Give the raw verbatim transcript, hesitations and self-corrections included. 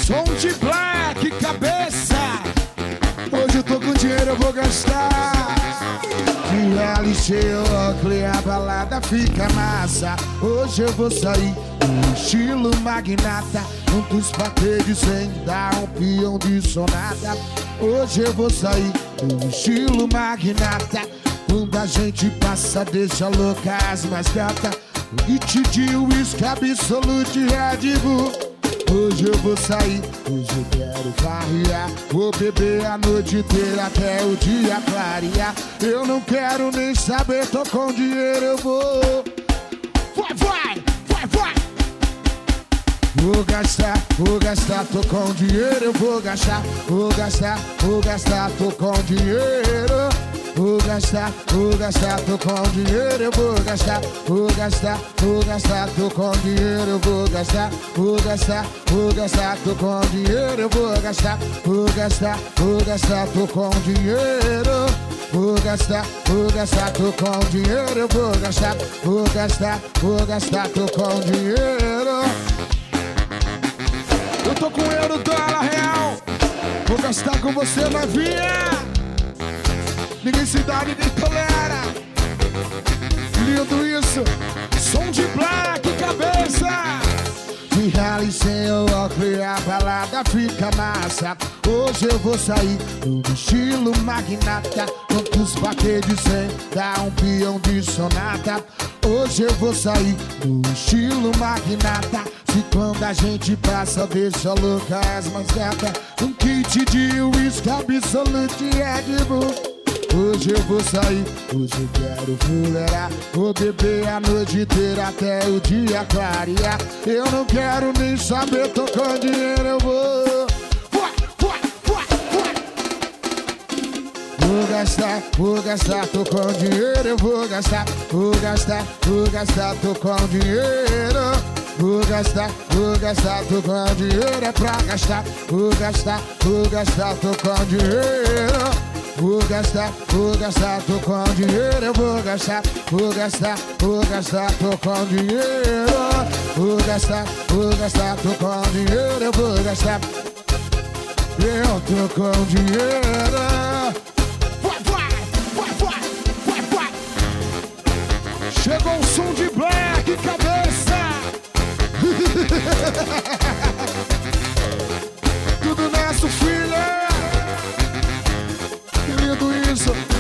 Som de black, cabeça. Hoje eu tô com dinheiro, eu vou gastar. De reality eu óculos, a balada fica massa. Hoje eu vou sair no estilo magnata, um dos paquetes sem dar um peão de sonata. Hoje eu vou sair no estilo magnata, quando a gente passa deixa louca as mais gata. Hit de whisky, absolute Red Bull. Hoje eu vou sair, hoje eu quero farrear. Vou beber a noite inteira até o dia clarear. Eu não quero nem saber, tô com dinheiro, eu vou. Vai, vai, vai, vai. Vou gastar, vou gastar, tô com dinheiro, eu vou gastar. Vou gastar, vou gastar, tô com dinheiro. Vou gastar, vou gastar, tô com dinheiro, eu vou gastar. Vou gastar, vou gastar, tô com dinheiro, eu vou gastar. Vou gastar, vou gastar, tô com dinheiro, eu vou gastar. Vou gastar, vou gastar, tô com dinheiro. Vou gastar, vou gastar, tô com dinheiro, eu vou gastar. Vou gastar, vou gastar, tô com dinheiro. Eu tô com euro, dólar, real. Vou gastar com você, novinha. Ninguém se dá, ninguém tolera. Lindo isso. Som de black, cabeça. De rally sem o óculos, a balada fica massa. Hoje eu vou sair no estilo magnata, com os paquetes sem dar um peão de sonata. Hoje eu vou sair no estilo magnata, se quando a gente passa deixa louca as mais gata. Um kit de whisky, absolute Red Bull. Hoje eu vou sair, hoje eu quero fulerar. Vou beber a noite inteira até o dia clarear. Eu não quero nem saber, tô com dinheiro, eu vou. Vai, vai, vai, vai. Vou gastar, vou gastar, tô com dinheiro, eu vou gastar. Vou gastar, vou gastar, tô com dinheiro. Vou gastar, vou gastar, tô com dinheiro, é pra gastar. Vou gastar, vou gastar, tô com dinheiro. Vou gastar, vou gastar, tô com dinheiro, eu vou gastar. Vou gastar, vou gastar, tô com dinheiro. Vou gastar, vou gastar, tô com dinheiro, eu vou gastar. Eu tô com dinheiro. Vai, vai, vai, vai, vai, vai. Chegou o som de black, cabeça. Tudo nosso, filho. Que lindo isso.